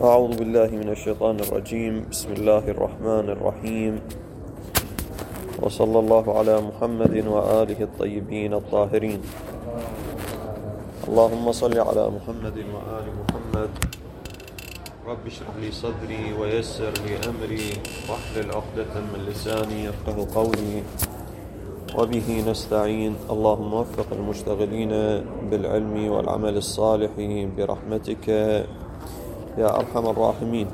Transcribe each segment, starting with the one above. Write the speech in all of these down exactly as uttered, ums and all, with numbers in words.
أعوذ بالله من الشيطان الرجيم. بسم الله الرحمن الرحيم، وصلى الله على محمد وآله الطيبين الطاهرين. اللهم صل على محمد وآل محمد. رب اشرح لي صدري ويسر لي أمري واحلل عقدة من لساني يفقه قولي، وبه نستعين. اللهم وفق المشتغلين بالعلم والعمل الصالح برحمتك يا أرحم الراحمين.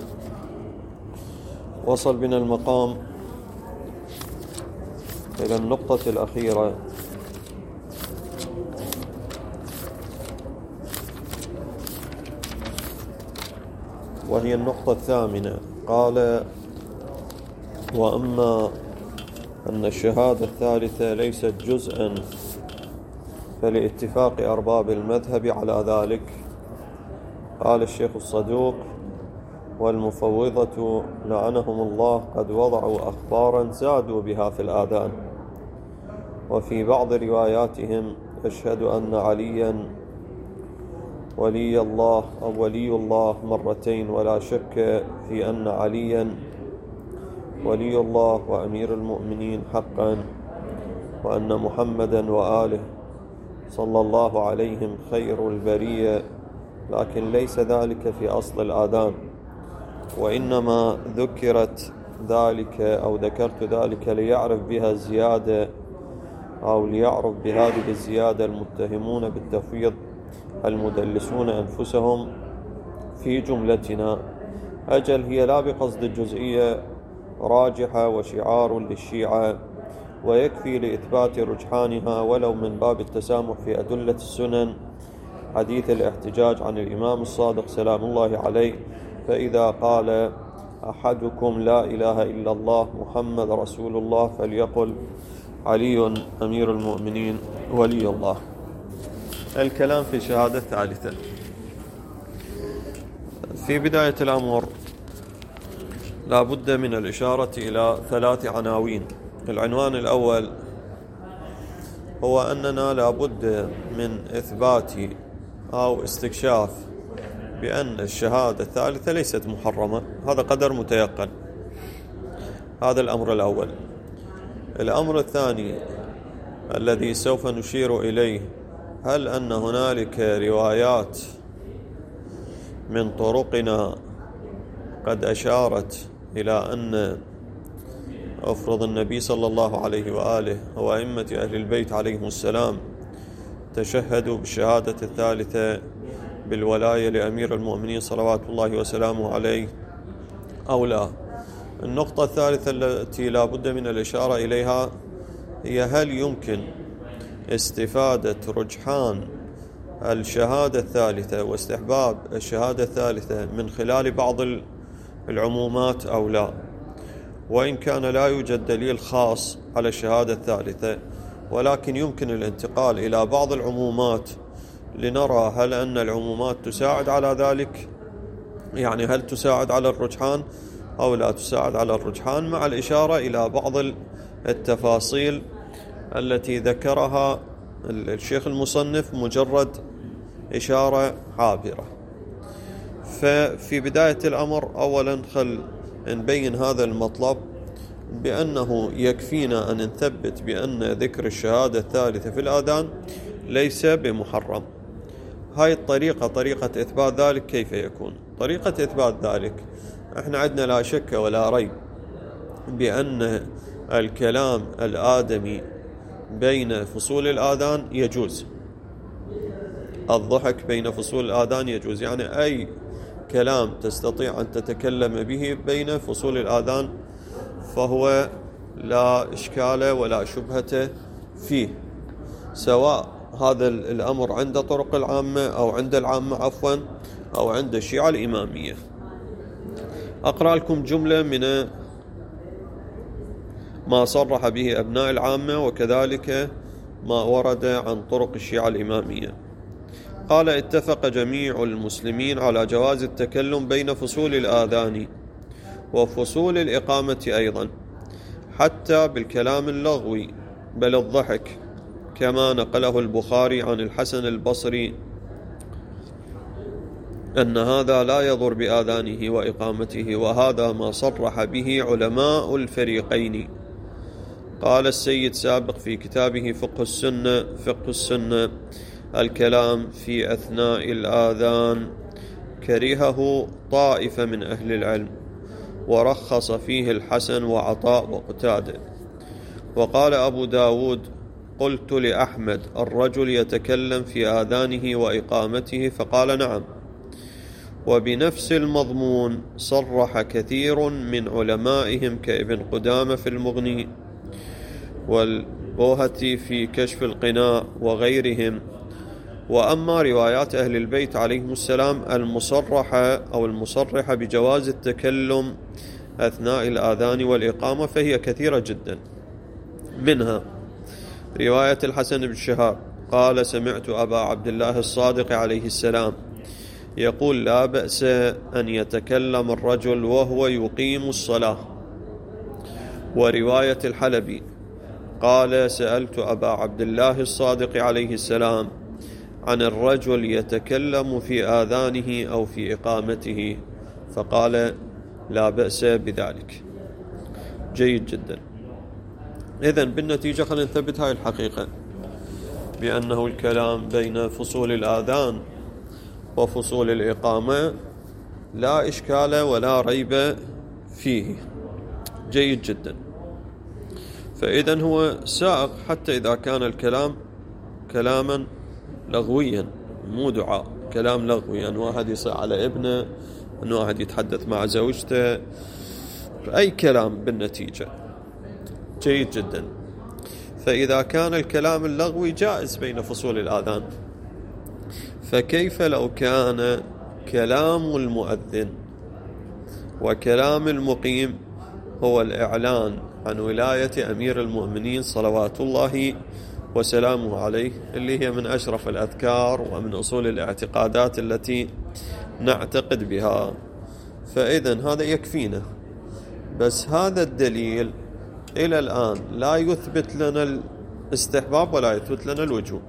وصل بنا المقام إلى النقطة الأخيرة، وهي النقطة الثامنة. قال: وأما أن الشهادة الثالثة ليست جزءا فلاتفاق أرباب المذهب على ذلك. قال الشيخ الصدوق: والمفوضة لعنهم الله قد وضعوا أخبارا زادوا بها في الآذان، وفي بعض رواياتهم أشهد أن عليا ولي الله أو ولي الله مرتين، ولا شك في أن عليا ولي الله وأمير المؤمنين حقا، وأن محمدا وآله صلى الله عليهم خير البرية، لكن ليس ذلك في أصل الآذان، وإنما ذكرت ذلك أو ذكرت ذلك ليعرف بها الزيادة أو ليعرف بهذه الزيادة المتهمون بالتفويض المدلسون أنفسهم في جملتنا. أجل هي لا بقصد الجزئية راجحة وشعار للشيعة، ويكفي لإثبات رجحانها ولو من باب التسامح في أدلة السنن حديث الاحتجاج عن الإمام الصادق سلام الله عليه: فإذا قال أحدكم لا إله إلا الله محمد رسول الله فليقل علي أمير المؤمنين ولي الله. الكلام في شهادة ثالثة. في بداية الأمر لا بد من الإشارة إلى ثلاث عناوين. العنوان الأول هو أننا لا بد من إثبات أو استكشاف بأن الشهادة الثالثة ليست محرمة. هذا قدر متيقن. هذا الأمر الأول. الأمر الثاني الذي سوف نشير إليه: هل أن هنالك روايات من طرقنا قد أشارت إلى أن أفرض النبي صلى الله عليه وآله وأئمة أهل البيت عليهم السلام تشهدوا بالشهادة الثالثة بالولاية لأمير المؤمنين صلوات الله وسلامه عليه أو لا؟ النقطة الثالثة التي لا بد من الإشارة إليها هي: هل يمكن استفادة رجحان الشهادة الثالثة واستحباب الشهادة الثالثة من خلال بعض العمومات أو لا؟ وإن كان لا يوجد دليل خاص على الشهادة الثالثة، ولكن يمكن الانتقال إلى بعض العمومات لنرى هل أن العمومات تساعد على ذلك، يعني هل تساعد على الرجحان أو لا تساعد على الرجحان، مع الإشارة إلى بعض التفاصيل التي ذكرها الشيخ المصنف مجرد إشارة عابرة. ففي بداية الأمر أولا خل نبين هذا المطلب، بأنه يكفينا أن نثبت بأن ذكر الشهادة الثالثة في الآذان ليس بمحرم. هاي الطريقة طريقة إثبات ذلك. كيف يكون طريقة إثبات ذلك؟ احنا عندنا لا شك ولا ريب بأن الكلام الآدمي بين فصول الآذان يجوز. الضحك بين فصول الآذان يجوز، يعني أي كلام تستطيع أن تتكلم به بين فصول الآذان فهو لا إشكال ولا شبهة فيه، سواء هذا الأمر عند طرق العامة أو عند العامة عفوا أو عند الشيعة الإمامية. أقرأ لكم جملة من ما صرح به أبناء العامة وكذلك ما ورد عن طرق الشيعة الإمامية. قال: اتفق جميع المسلمين على جواز التكلم بين فصول الآذان وفصول الإقامة أيضا، حتى بالكلام اللغوي بل الضحك، كما نقله البخاري عن الحسن البصري أن هذا لا يضر بآذانه وإقامته، وهذا ما صرح به علماء الفريقين. قال السيد سابق في كتابه فقه السنة فقه السنة الكلام في أثناء الآذان كرهه طائفة من أهل العلم، ورخص فيه الحسن وعطاء وقتادة. وقال أبو داود: قلت لأحمد: الرجل يتكلم في آذانه وإقامته؟ فقال: نعم. وبنفس المضمون صرح كثير من علمائهم كابن قدامة في المغني والبوهتي في كشف القناع وغيرهم. وأما روايات أهل البيت عليهم السلام المصرحة أو المصرحة بجواز التكلم أثناء الآذان والإقامة فهي كثيرة جدا. منها رواية الحسن بن شهاب قال: سمعت أبا عبد الله الصادق عليه السلام يقول: لا بأس أن يتكلم الرجل وهو يقيم الصلاة. ورواية الحلبي قال: سألت أبا عبد الله الصادق عليه السلام عن الرجل يتكلم في آذانه أو في إقامته، فقال: لا بأس بذلك. جيد جدا. إذن بالنتيجة خلينا نثبت هاي الحقيقة، بأنه الكلام بين فصول الآذان وفصول الإقامة لا إشكال ولا ريب فيه. جيد جدا. فإذن هو سائق حتى إذا كان الكلام كلاما لغويا، مو دعاء، كلام لغوي، أن واحد يصيح على ابنه، أن واحد يتحدث مع زوجته، أي كلام بالنتيجة. جيد جدا. فإذا كان الكلام اللغوي جائز بين فصول الآذان، فكيف لو كان كلام المؤذن وكلام المقيم هو الإعلان عن ولاية أمير المؤمنين صلوات الله وسلامه عليه، اللي هي من أشرف الأذكار ومن أصول الاعتقادات التي نعتقد بها. فإذن هذا يكفينا. بس هذا الدليل إلى الآن لا يثبت لنا الاستحباب ولا يثبت لنا الوجوب،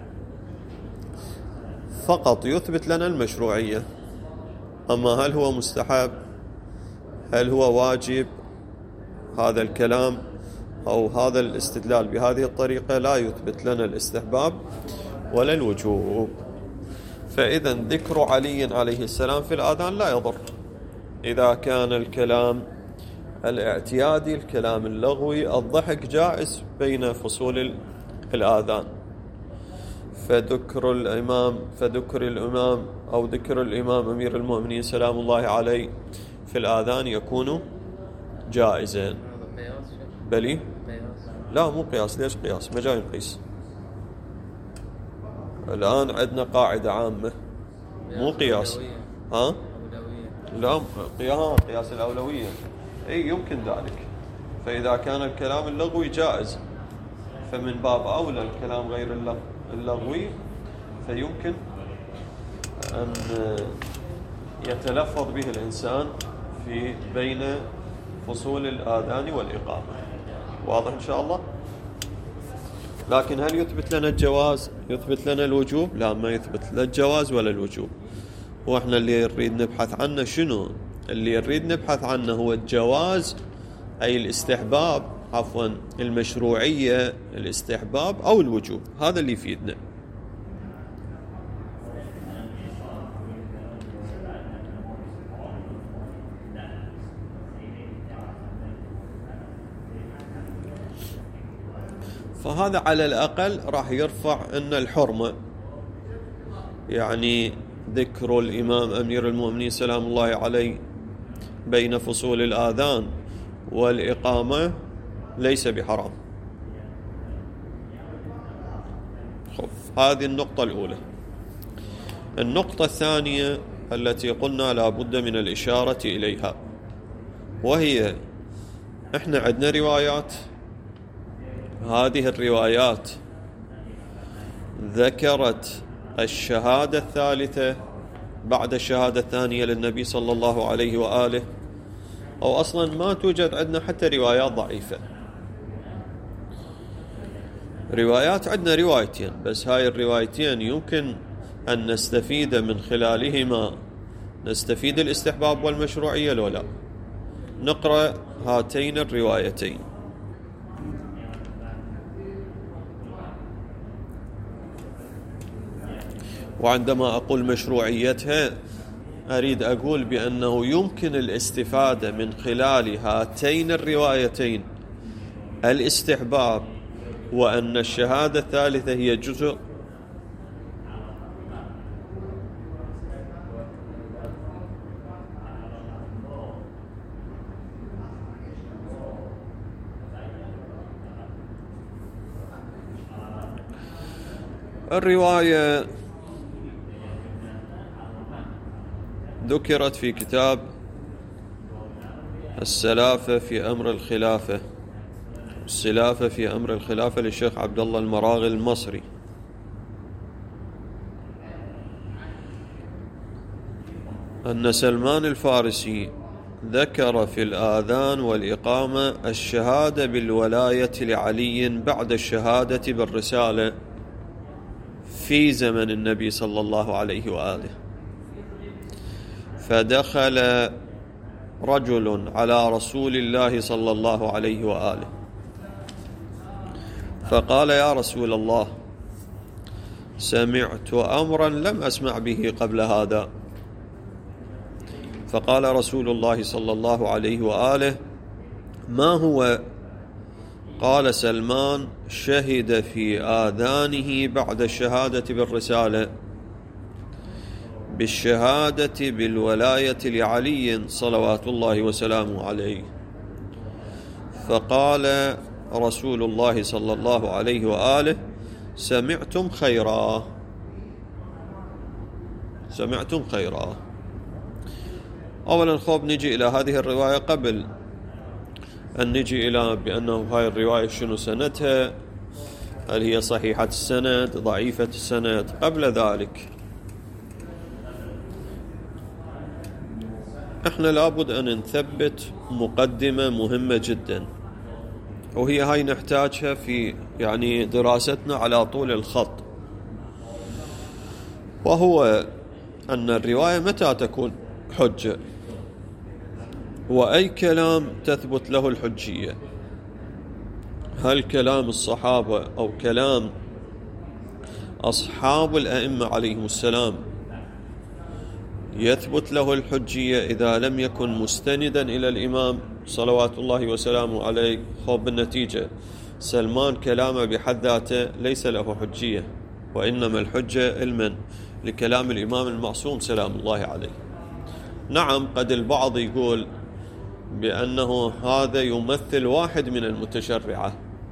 فقط يثبت لنا المشروعية. أما هل هو مستحب، هل هو واجب، هذا الكلام أو هذا الاستدلال بهذه الطريقة لا يثبت لنا الاستحباب ولا الوجوب. فإذا ذكر علي عليه السلام في الآذان لا يضر إذا كان الكلام الاعتيادي، الكلام اللغوي، الضحك جائز بين فصول الآذان. فذكر الإمام فذكر الإمام أو ذكر الإمام أمير المؤمنين سلام الله عليه في الآذان يكون جائزا. بلي؟ لا مو قياس. ليش قياس؟ ما جاي نقيس. الآن عندنا قاعدة عامة، مو قياس. ها؟ لا قياس قياس الأولوية. أي يمكن ذلك. فإذا كان الكلام اللغوي جائز فمن باب أولى الكلام غير اللغوي فيمكن أن يتلفظ به الإنسان في بين فصول الآذان والإقامة. واضح إن شاء الله؟ لكن هل يثبت لنا الجواز؟ يثبت لنا الوجوب؟ لا، ما يثبت لا الجواز ولا الوجوب. وإحنا اللي نريد نبحث عنه شنو؟ اللي نريد نبحث عنه هو الجواز، أي الاستحباب، عفوا المشروعية، الاستحباب أو الوجوب. هذا اللي يفيدنا. فهذا على الأقل راح يرفع أن الحرمة، يعني ذكر الإمام أمير المؤمنين سلام الله عليه بين فصول الآذان والإقامة ليس بحرام. خف هذه النقطة الأولى. النقطة الثانية التي قلنا لا بد من الإشارة إليها، وهي إحنا عندنا روايات، هذه الروايات ذكرت الشهادة الثالثة بعد الشهادة الثانية للنبي صلى الله عليه وآله، أو أصلا ما توجد عندنا حتى روايات ضعيفة. روايات عندنا روايتين بس، هاي الروايتين يمكن أن نستفيد من خلالهما نستفيد الاستحباب والمشروعية لو لا؟ نقرأ هاتين الروايتين. وعندما أقول مشروعيتها أريد أقول بأنه يمكن الاستفادة من خلال هاتين الروايتين الاستحباب، وأن الشهادة الثالثة هي جزء الرواية ذكرت في كتاب السلافة في أمر الخلافة السلافة في أمر الخلافة للشيخ عبد الله المراغي المصري. أن سلمان الفارسي ذكر في الآذان والإقامة الشهادة بالولاية لعلي بعد الشهادة بالرسالة في زمن النبي صلى الله عليه وآله. فدخل رجل على رسول الله صلى الله عليه وآله فقال: يا رسول الله، سمعت أمرا لم أسمع به قبل هذا. فقال رسول الله صلى الله عليه وآله: ما هو؟ قال: سلمان شهد في آذانه بعد الشهادة بالرسالة بالشهادة بالولاية لعلي صلوات الله وسلامه عليه. فقال رسول الله صلى الله عليه وآله: سمعتم خيرا سمعتم خيرا. أولا خوب نجي إلى هذه الرواية قبل أن نجي إلى بأنه هاي الرواية شنو سندها، هل هي صحيحة السند ضعيفة السند. قبل ذلك احنا لابد أن نثبت مقدمة مهمة جدا، وهي هاي نحتاجها في يعني دراستنا على طول الخط، وهو أن الرواية متى تكون حجة، وأي كلام تثبت له الحجية. هل كلام الصحابة أو كلام أصحاب الأئمة عليهم السلام يثبت له الحجية إذا لم يكن مستندا إلى الإمام صلوات الله وسلامه عليه؟ خب بالنتيجة سلمان كلامه بحد ذاته ليس له حجية، وإنما الحجة علما لكلام الإمام المعصوم سلام الله عليه. نعم، قد البعض يقول بأنه هذا يمثل واحد من المتشرعة،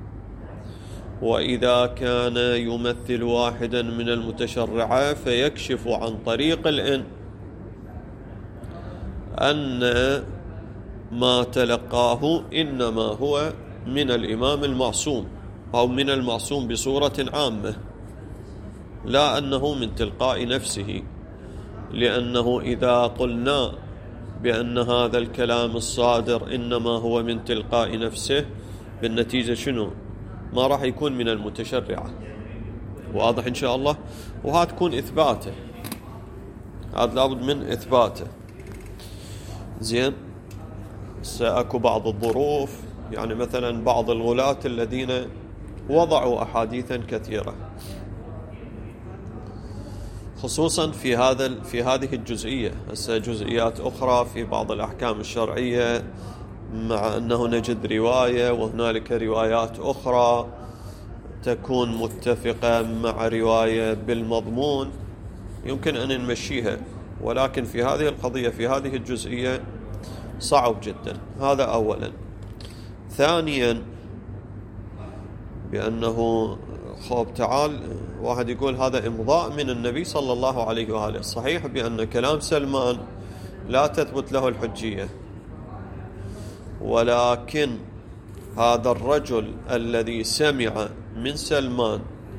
وإذا كان يمثل واحدا من المتشرعة فيكشف عن طريق الإن أن ما تلقاه إنما هو من الإمام المعصوم أو من المعصوم بصورة عامة، لا أنه من تلقاء نفسه. لأنه إذا قلنا بأن هذا الكلام الصادر إنما هو من تلقاء نفسه، بالنتيجة شنو؟ ما راح يكون من المتشرعة. واضح إن شاء الله؟ وهذا تكون إثباته، هذا لابد من إثباته. زين، سأكو بعض الظروف، يعني مثلا بعض الغلاة الذين وضعوا أحاديثا كثيرة خصوصا في هذا في هذه الجزئية. هسه جزئيات أخرى في بعض الأحكام الشرعية، مع أنه نجد رواية وهنالك روايات أخرى تكون متفقة مع رواية بالمضمون، يمكن أن نمشيها، ولكن في هذه القضية في هذه الجزئية صعب جدا. هذا أولا. ثانيا بأنه خوب تعال واحد يقول هذا إمضاء من النبي صلى الله عليه وآله. صحيح بأن كلام سلمان لا تثبت له الحجية، ولكن هذا الرجل الذي سمع من سلمان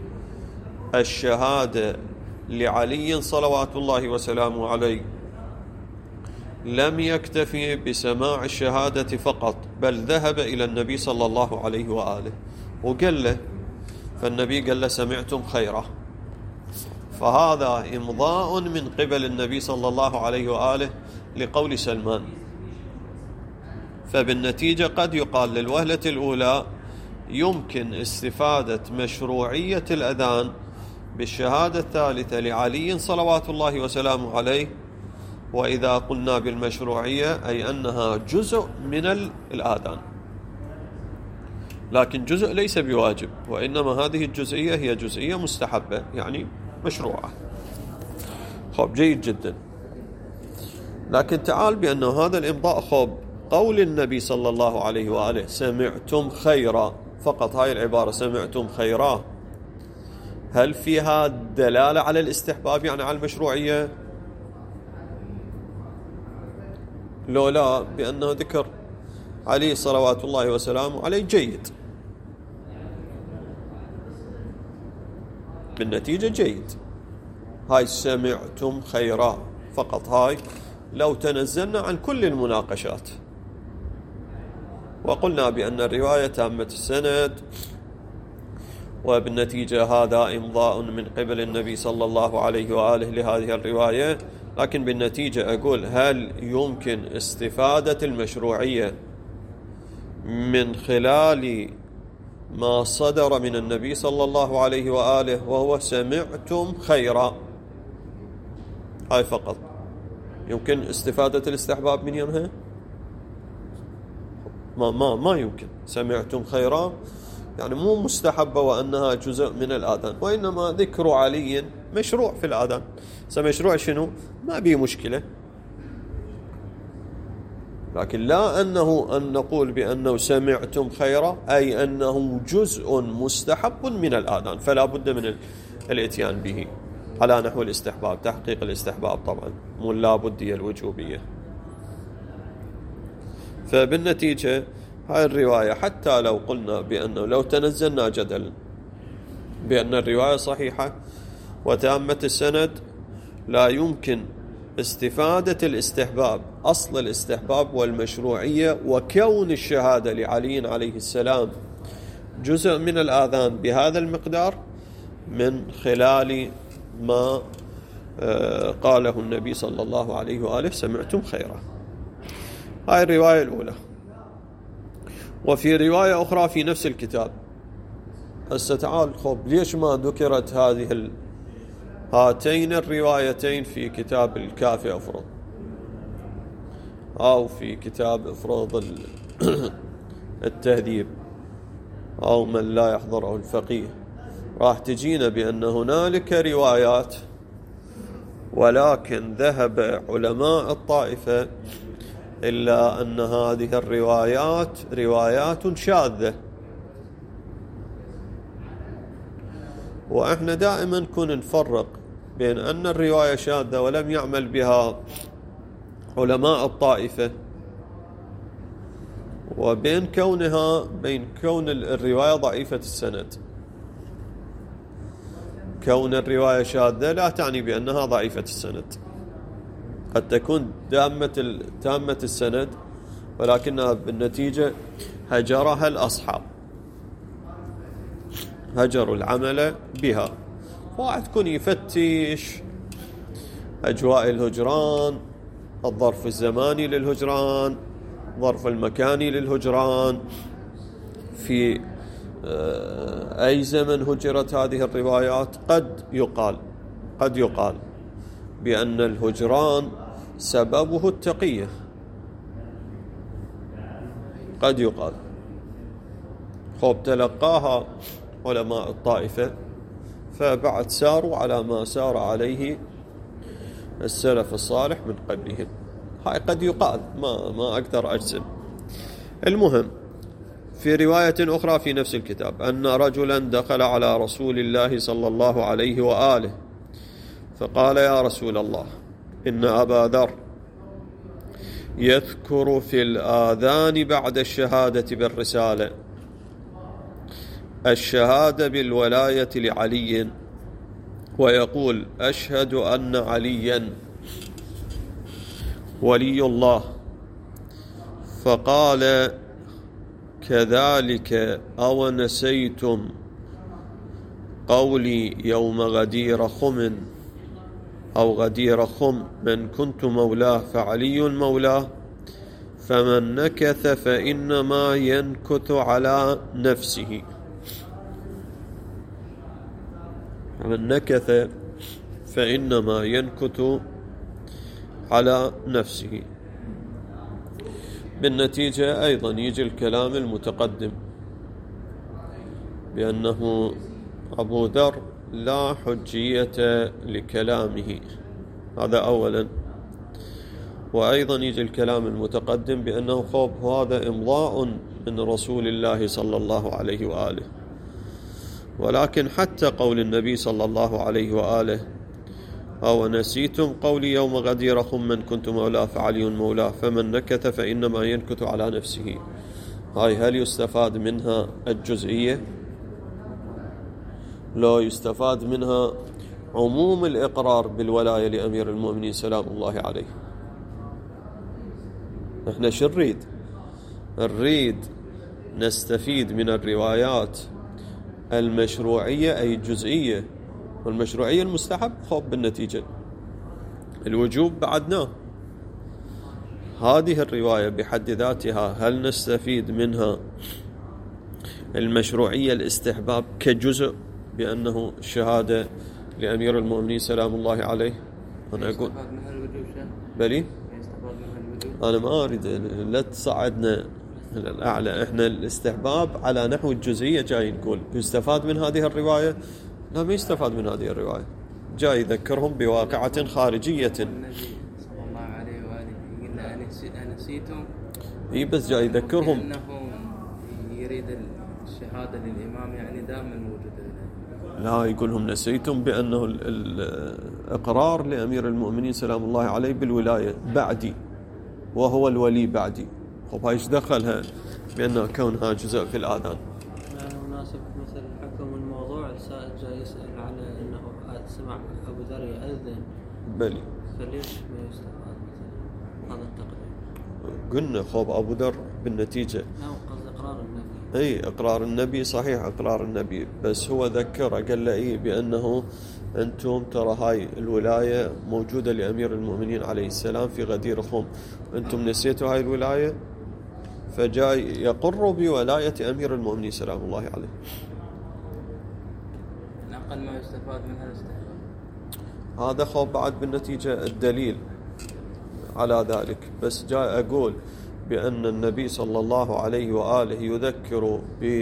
الشهادة لعلي صلوات الله وسلامه عليه لم يكتفي بسماع الشهادة فقط، بل ذهب إلى النبي صلى الله عليه وآله وقال له، فالنبي قال له: سمعتم خيرا. فهذا إمضاء من قبل النبي صلى الله عليه وآله لقول سلمان. فبالنتيجة قد يقال للوهلة الأولى يمكن استفادة مشروعية الأذان بالشهادة الثالثة لعلي صلوات الله وسلامه عليه. وإذا قلنا بالمشروعية أي أنها جزء من الآذان، لكن جزء ليس بواجب، وإنما هذه الجزئية هي جزئية مستحبة، يعني مشروعة. خب جيد جدا. لكن تعال بأنه هذا الإمضاء خب قول النبي صلى الله عليه وآله سمعتم خيرا، فقط هاي العبارة سمعتم خيرا، هل فيها دلالة على الاستحباب يعني على المشروعية؟ لو لا، بأنه ذكر عليه صلوات الله وسلامه عليه جيد، بالنتيجة جيد. هاي سمعتم خيرا فقط، هاي لو تنزلنا عن كل المناقشات وقلنا بأن الرواية تامة السند، وبالنتيجة هذا إمضاء من قبل النبي صلى الله عليه وآله لهذه الرواية، لكن بالنتيجة أقول هل يمكن استفادة المشروعية من خلال ما صدر من النبي صلى الله عليه وآله وهو سمعتم خيرا؟ هاي فقط يمكن استفادة الاستحباب من يمها؟ ما ما ما يمكن. سمعتم خيرا يعني مو مستحبة وأنها جزء من الآذان، وإنما ذكر علي مشروع في الآذان. سمشروع شنو؟ ما بيه مشكلة، لكن لا أنه أن نقول بأنه سمعتم خيرا أي أنه جزء مستحب من الآذان، فلا بد من الاتيان به على نحو الاستحباب، تحقيق الاستحباب طبعا، مو لا بدية الوجوبية. فبالنتيجة هاي الرواية حتى لو قلنا بأنه لو تنزلنا جدلا بأن الرواية صحيحة وتامة السند، لا يمكن استفادة الاستحباب، أصل الاستحباب والمشروعية وكون الشهادة لعلي عليه السلام جزء من الآذان بهذا المقدار من خلال ما قاله النبي صلى الله عليه وآله سمعتم خيرا. هاي الرواية الأولى. وفي رواية أخرى في نفس الكتاب، هسه تعال خب ليش ما ذكرت هذه ال... هاتين الروايتين في كتاب الكافي أفرض أو في كتاب أفرض التهذيب أو من لا يحضره الفقيه؟ راح تجينا بأن هنالك روايات، ولكن ذهب علماء الطائفة إلا أن هذه الروايات روايات شاذة. وإحنا دائما كنا نفرق بين أن الرواية شاذة ولم يعمل بها علماء الطائفة، وبين كونها بين كون الرواية ضعيفة السند. كون الرواية شاذة لا تعني بأنها ضعيفة السند، قد تكون تامة تامة السند ولكنها بالنتيجة هجرها الأصحاب، هجروا العمل بها. واحد يكون يفتش أجواء الهجران، الظرف الزماني للهجران، الظرف المكاني للهجران، في أي زمن هجرت هذه الروايات. قد يقال قد يقال بأن الهجران سببه التقية، قد يقال. خب تلقاها علماء الطائفة فبعد ساروا على ما سار عليه السلف الصالح من قبلهم. هاي قد يقال، ما ما أقدر أجزم. المهم في رواية أخرى في نفس الكتاب أن رجلا دخل على رسول الله صلى الله عليه وآله فقال: يا رسول الله، إن أبا ذر يذكر في الآذان بعد الشهادة بالرسالة الشهادة بالولاية لعلي، ويقول: أشهد أن عليا ولي الله. فقال: كذلك أو نسيتم قولي يوم غدير خم أو غدير خم من كنت مولاه فعلي مولاه فمن نكث فإنما ينكث على نفسه. فمن نكث فإنما ينكث على نفسه. بالنتيجة أيضا يجي الكلام المتقدم بأنه أبو ذر لا حجية لكلامه، هذا أولا. وأيضا يجي الكلام المتقدم بأنه خوف هذا إمضاء من رسول الله صلى الله عليه وآله. ولكن حتى قول النبي صلى الله عليه وآله أو نسيتم قولي يوم غدير خم من كنت مولاه فعلي مولاه فمن نكث فإنما ينكث على نفسه، هاي هل يستفاد منها الجزئية؟ لا، يستفاد منها عموم الإقرار بالولاية لأمير المؤمنين سلام الله عليه. احنا شو نريد؟ نريد نستفيد من الروايات المشروعية أي الجزئية، والمشروعية المستحب خوف بالنتيجة، الوجوب بعدناه. هذه الرواية بحد ذاتها هل نستفيد منها المشروعية الاستحباب كجزء بأنه الشهادة لأمير المؤمنين سلام الله عليه؟ أنا أقول بلي أنا ما أريد لا تصعدنا الأعلى، إحنا الاستحباب على نحو الجزئية جاي نقول يستفاد من هذه الرواية. لا، ما يستفاد من هذه الرواية، جاي يذكرهم بواقعة خارجية. النبي صلى الله عليه وآله قلنا أنا نسيتم، إيه بس جاي يذكرهم أنه يريد الشهادة للإمام يعني دائما موجودة. لا، يقولهم نسيتم بأنه الإقرار لأمير المؤمنين سلام الله عليه بالولاية بعدي وهو الولي بعدي. خب هايش دخلها بأنه كونها جزء في الآذان؟ يعني مناسب مثل حكم الموضوع السائل جاي يسأل على أنه سمع أبو ذر يأذن، بلي فليش ما يستفاد مثل هذا التقديم؟ قلنا خب أبو ذر بالنتيجة لا، قصد إقرار النبي. اي اقرار النبي صحيح، اقرار النبي، بس هو ذكره قال له ايه بانه انتم ترى هاي الولايه موجوده لامير المؤمنين عليه السلام في غدير خم، انتم نسيتوا هاي الولايه، فجاي يقر بولايه امير المؤمنين سلام الله عليه. أقل ما يستفاد من هذا الاستحباب هذا خوف بعد بالنتيجه الدليل على ذلك، بس جاي اقول بأن النبي صلى الله عليه وآله يذكر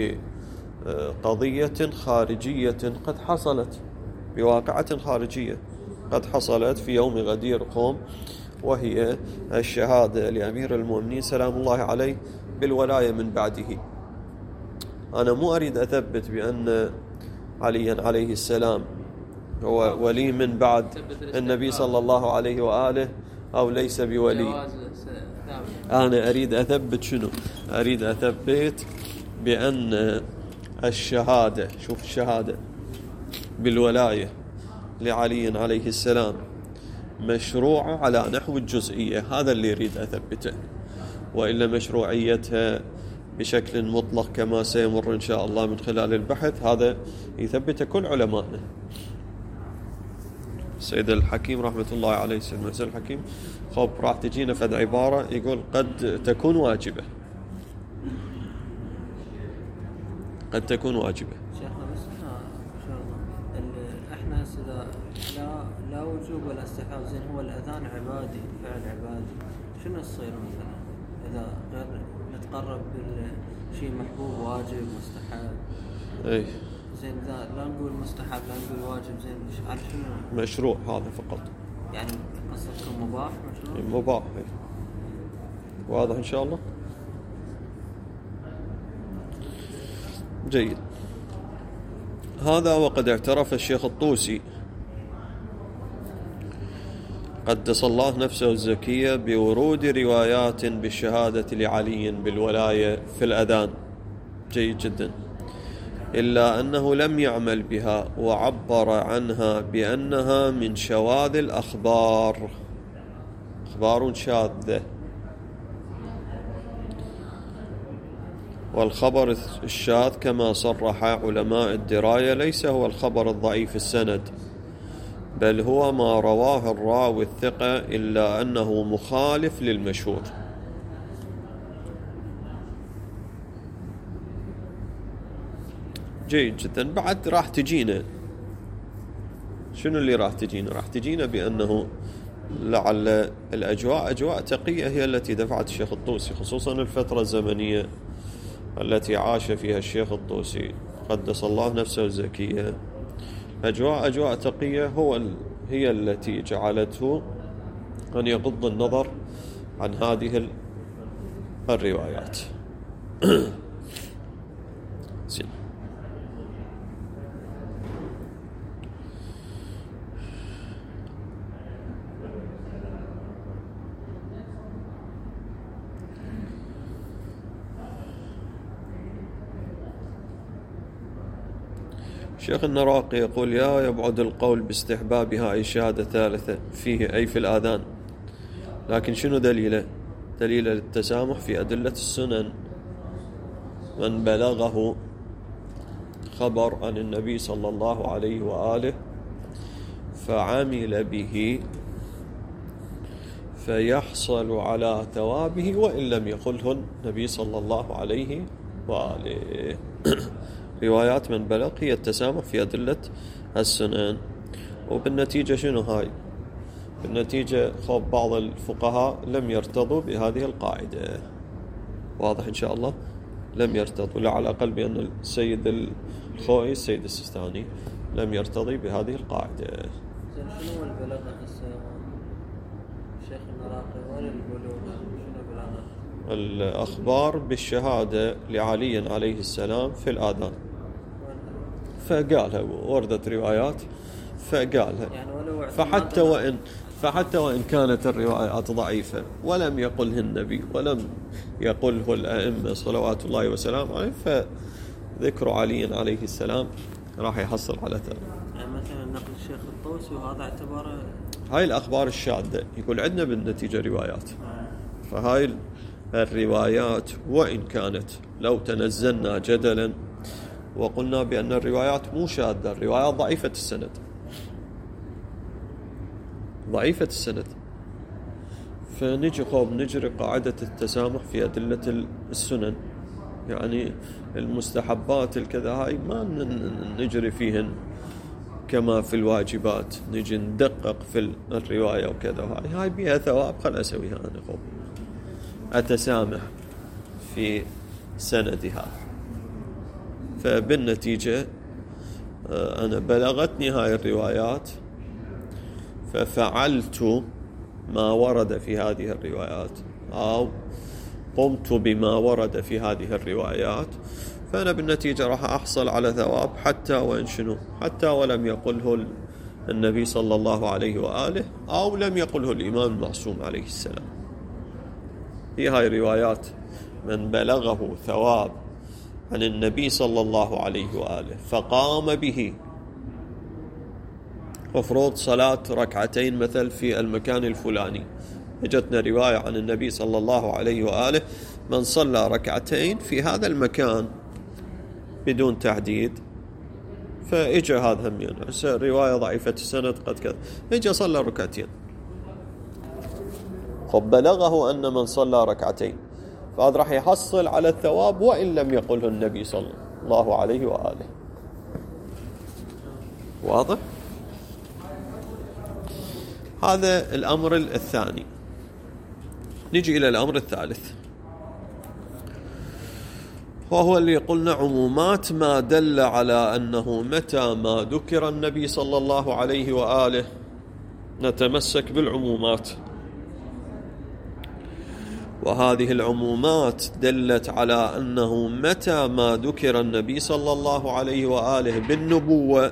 بقضية خارجية قد حصلت، بواقعة خارجية قد حصلت في يوم غدير قوم، وهي الشهادة لأمير المؤمنين سلام الله عليه بالولاية من بعده. أنا مو أريد أثبت بأن عليا عليه السلام هو ولي من بعد النبي صلى الله عليه وآله أو ليس بولي. أنا أريد أثبت شنو؟ أريد أثبت بأن الشهادة، شوف الشهادة بالولاية لعلي عليه السلام مشروعة على نحو الجزئية، هذا اللي أريد أثبته، وإلا مشروعيتها بشكل مطلق كما سيمر إن شاء الله من خلال البحث هذا يثبت كل علمائنا. السيد الحكيم رحمة الله عليه السيد محسن الحكيم خب راح تجينا فد عبارة يقول قد تكون واجبة، قد تكون واجبة. شيخنا بس احنا ان شاء الله احنا هسه لا لا وجوب ولا استحباب، زين هو الاذان عبادي، فعل عبادي، شنو يصير مثلا اذا غير نتقرب بالشيء محبوب واجب مستحب؟ اي زين لا نقول مستحب لا نقول واجب، زين على شنو؟ مشروع هذا فقط، يعني قصدكم مباح مشروع؟ مباح. واضح إن شاء الله. جيد. هذا وقد اعترف الشيخ الطوسي قدس الله نفسه الزكية بورود روايات بالشهادة لعلي بالولاية في الأذان، جيد جدا، إلا أنه لم يعمل بها وعبر عنها بأنها من شواذ الأخبار، أخبار شاذة. والخبر الشاذ كما صرح علماء الدراية ليس هو الخبر الضعيف السند، بل هو ما رواه الراوي الثقة إلا أنه مخالف للمشهور. جيد جدا. بعد راح تجينا شنو اللي راح تجينا؟ راح تجينا بأنه لعل الأجواء أجواء تقية هي التي دفعت الشيخ الطوسي، خصوصا الفترة الزمنية التي عاش فيها الشيخ الطوسي قدس الله نفسه الزكية. أجواء أجواء تقية هو هي التي جعلته أن يغض النظر عن هذه الروايات. زين. شيخ النراقي يقول: يا يبعد القول باستحبابها أي شهادة ثالثة فيه أي في الآذان، لكن شنو دليله؟ دليل التسامح في أدلة السنن. من بلغه خبر عن النبي صلى الله عليه وآله فعمل به فيحصل على ثوابه وإن لم يقله النبي صلى الله عليه وآله. روايات من بلغ هي التسامح في أدلة السنن. وبالنتيجة شنو هاي؟ بالنتيجة خب بعض الفقهاء لم يرتضوا بهذه القاعدة. واضح إن شاء الله؟ لم يرتضوا، لا على الأقل بأن السيد الخوئي السيد السيستاني لم يرتضي بهذه القاعدة. زين شنو البلاغة هسه الشيخ النراقي وين البلوغ؟ شنو بلاغة؟ الأخبار بالشهادة لعلي عليه السلام في الآذان، فقالها وردت روايات فقالها. يعني فحتى وإن فحتى وإن كانت الروايات ضعيفة ولم يقله النبي ولم يقله الأئمة صلوات الله وسلامه عليه، فذكر علي عليه السلام راح يحصل على ثاني. يعني مثلا نقل الشيخ الطوسي وهذا اعتباره هاي الأخبار الشاذة يقول عندنا بالنتيجة روايات. فهاي الروايات وإن كانت لو تنزلنا جدلا وقلنا بأن الروايات مو شاذة، الروايات ضعيفة السند، ضعيفة السند، فنجي خوب نجري قاعدة التسامح في أدلة السنن. يعني المستحبات الكذا هاي ما نجري فيهن كما في الواجبات، نجي ندقق في الرواية وكذا. هاي هاي بيها ثواب، خل أسويها أنا خوب، أتسامح في سندها. فبالنتيجة أنا بلغتني هاي الروايات ففعلت ما ورد في هذه الروايات أو قمت بما ورد في هذه الروايات، فأنا بالنتيجة راح أحصل على ثواب حتى وإن شنو، حتى ولم يقله النبي صلى الله عليه وآله أو لم يقله الإمام المعصوم عليه السلام. هي هاي روايات من بلغه ثواب عن النبي صلى الله عليه وآله فقام به، مفروض صلاة ركعتين مثل في المكان الفلاني، اجتنا رواية عن النبي صلى الله عليه وآله من صلى ركعتين في هذا المكان بدون تحديد، فإجا هذا همين رواية ضعيفة السند قد كذا، إجا صلى ركعتين، فبلغه أن من صلى ركعتين، فهذا راح يحصل على الثواب وإن لم يقله النبي صلى الله عليه وآله. واضح؟ هذا الأمر الثاني. نجي إلى الأمر الثالث، وهو اللي قلنا عمومات ما دل على أنه متى ما ذكر النبي صلى الله عليه وآله نتمسك بالعمومات. وهذه العمومات دلت على أنه متى ما ذكر النبي صلى الله عليه وآله بالنبوة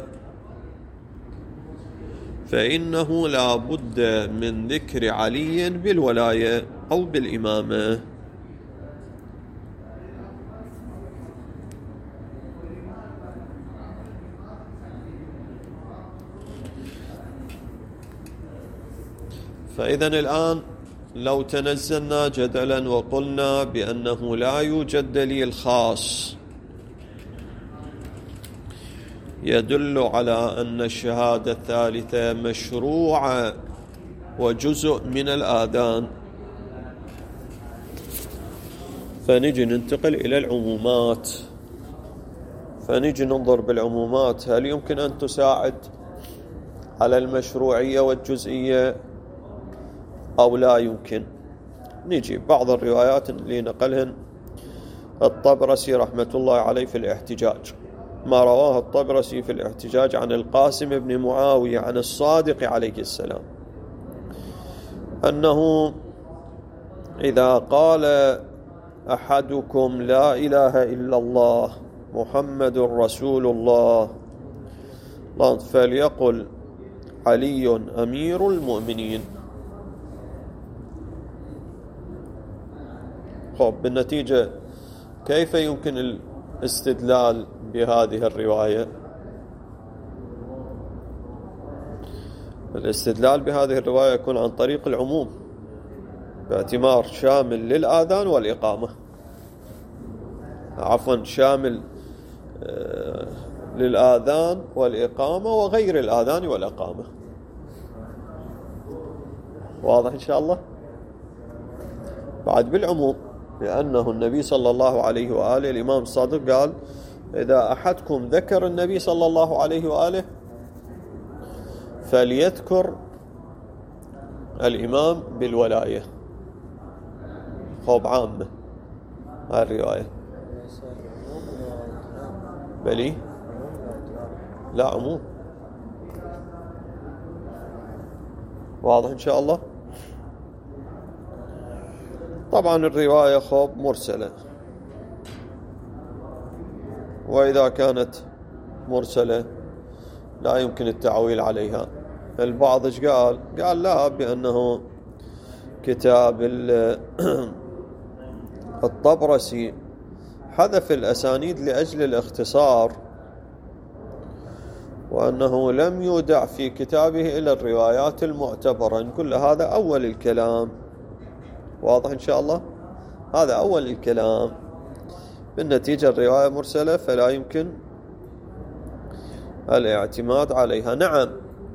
فإنه لا بد من ذكر علي بالولاية أو بالإمامة. فإذن الآن لو تنزلنا جدلا وقلنا بأنه لا يوجد دليل خاص يدل على أن الشهادة الثالثة مشروعة وجزء من الآذان، فنجي ننتقل إلى العمومات، فنجي ننظر بالعمومات هل يمكن أن تساعد على المشروعية والجزئية أو لا يمكن. نجي بعض الروايات اللي نقلهن الطبرسي رحمة الله عليه في الاحتجاج، ما رواه الطبرسي في الاحتجاج عن القاسم بن معاوية عن الصادق عليه السلام أنه إذا قال أحدكم لا إله إلا الله محمد رسول الله فليقل علي أمير المؤمنين. خب بالنتيجة كيف يمكن الاستدلال بهذه الرواية؟ الاستدلال بهذه الرواية يكون عن طريق العموم باعتبار شامل للآذان والإقامة، عفوا شامل للآذان والإقامة وغير الآذان والإقامة. واضح إن شاء الله؟ بعد بالعموم لأنه النبي صلى الله عليه وآله الإمام الصادق قال إذا أحدكم ذكر النبي صلى الله عليه وآله فليذكر الإمام بالولاية. خوب عامة هاي الرواية بلي لا عموم. واضح إن شاء الله؟ طبعا الرواية خوب مرسلة، وإذا كانت مرسلة لا يمكن التعويل عليها. البعض ايش قال؟ قال لا بأنه كتاب الطبرسي حذف الأسانيد لأجل الاختصار، وأنه لم يودع في كتابه إلى الروايات المعتبرة. نقول هذا أول الكلام. واضح إن شاء الله؟ هذا أول الكلام. بالنتيجة الرواية مرسلة فلا يمكن الاعتماد عليها. نعم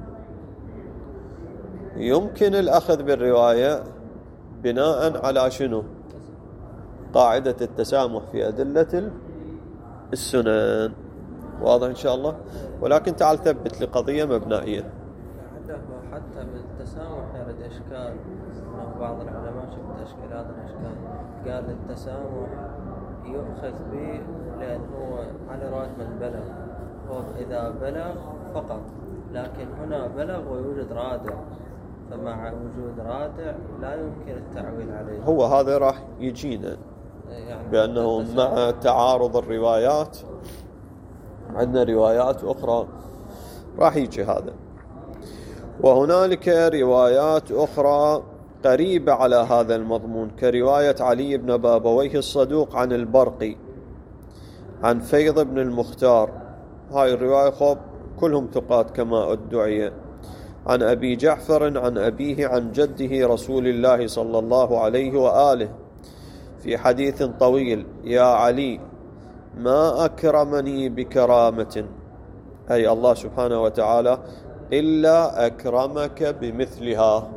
يمكن الأخذ بالرواية بناء على شنو؟ قاعدة التسامح في أدلة السنن. واضح إن شاء الله؟ ولكن تعال ثبت لقضية مبنائية. حتى بالتسامح يرد إشكال، بعض العلماء شفت إشكال هذا الإشكال، قال التسامح يؤخذ به لأنه على رواية من بلغ، إذا بلغ فقط، لكن هنا بلغ ويوجد رادع، فمع وجود رادع لا يمكن التعويل عليه. هو هذا راح يجينا يعني بأنه مع تعارض الروايات عندنا روايات أخرى راح يجي هذا. وهنالك روايات أخرى قريبة على هذا المضمون كرواية علي بن بابويه الصدوق عن البرقي عن فيض بن المختار. هاي الرواية خب كلهم ثقات كما ادعي. عن أبي جعفر عن أبيه عن جده رسول الله صلى الله عليه وآله في حديث طويل: يا علي ما أكرمني بكرامة، أي الله سبحانه وتعالى، إلا أكرمك بمثلها،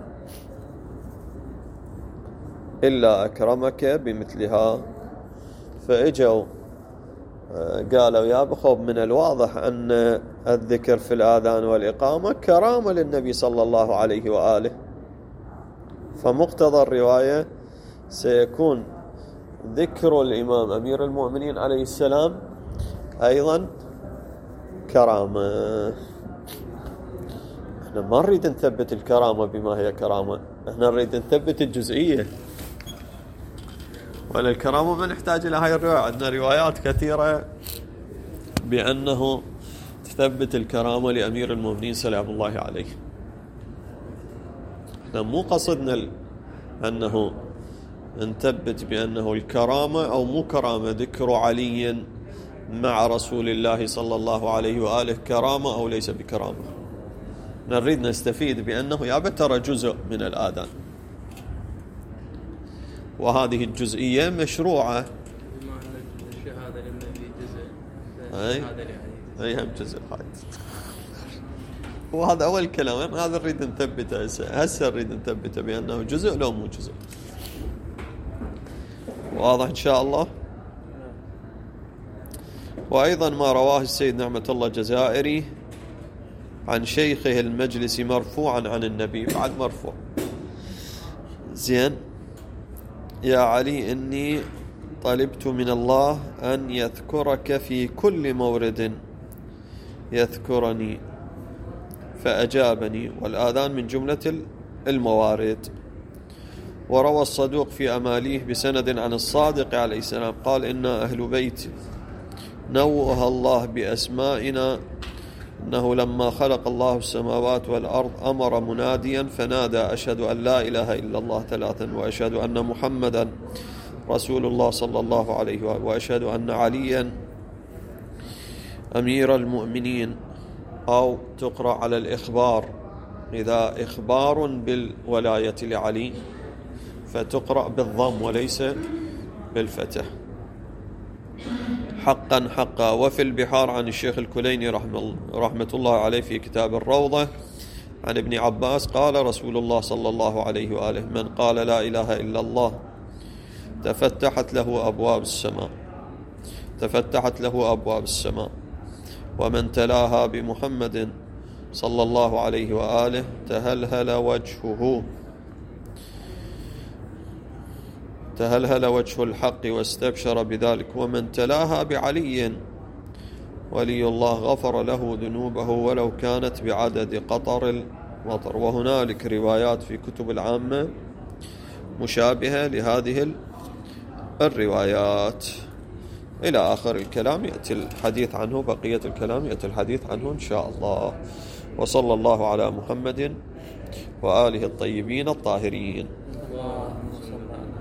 إلا أكرمك بمثلها. فإجوا قالوا يا بخوب من الواضح أن الذكر في الآذان والإقامة كرامة للنبي صلى الله عليه وآله، فمقتضى الرواية سيكون ذكر الإمام أمير المؤمنين عليه السلام أيضا كرامة. احنا ما نريد نثبت الكرامة بما هي كرامة، احنا نريد نثبت الجزئية، ولا الكرامة ما نحتاج إلى هاي الرواية. عندنا روايات كثيرة بأنه تثبت الكرامة لأمير المؤمنين سلام الله عليه. احنا مو قصدنا أنه نثبت بأنه الكرامة أو مو كرامة، ذكر علي مع رسول الله صلى الله عليه وآله كرامة أو ليس بكرامة. نريد نستفيد بأنه يا ترى جزء من الآذان. وهذه الجزئية مشروعة. بما أن الشهادة للنبي جزء أي الشهادة لعلي أي هم جزء هاي. وهذا أول كلام، هذا نريد نثبته هسه هسه نريد نثبته بأنه جزء لو مو جزء. واضح إن شاء الله. وأيضا ما رواه السيد نعمة الله الجزائري عن شيخه المجلسي مرفوعا عن النبي، بعد مرفوع. زين. يا علي إني طلبت من الله أن يذكرك في كل مورد يذكرني فأجابني، والآذان من جملة الموارد. وروى الصدوق في أماليه بسند عن الصادق عليه السلام قال: إنا أهل بيت نوه الله بأسمائنا، إنه لما خلق الله السماوات والأرض أمر مناديا فنادى: أشهد أن لا إله إلا الله ثلاثا، وأشهد أن محمدا رسول الله صلى الله عليه وآله، وأشهد أن عليا أمير المؤمنين. أو تقرأ على الإخبار، إذا إخبار بالولاية لعلي فتقرأ بالضم وليس بالفتح. حقا حقا. وفي البحار عن الشيخ الكليني رحمة الله عليه في كتاب الروضة عن ابن عباس قال: رسول الله صلى الله عليه وآله: من قال لا إله إلا الله تفتحت له أبواب السماء تفتحت له أبواب السماء ومن تلاها بمحمد صلى الله عليه وآله تهلهل وجهه تهلهل وجه الحق واستبشر بذلك، ومن تلاها بعلي ولي الله غفر له ذنوبه ولو كانت بعدد قطر المطر. وهنالك روايات في كتب العامة مشابهة لهذه الروايات إلى آخر الكلام. يأتي الحديث عنه، بقية الكلام يأتي الحديث عنه إن شاء الله. وصلى الله على محمد وآله الطيبين الطاهرين. اللهم صل على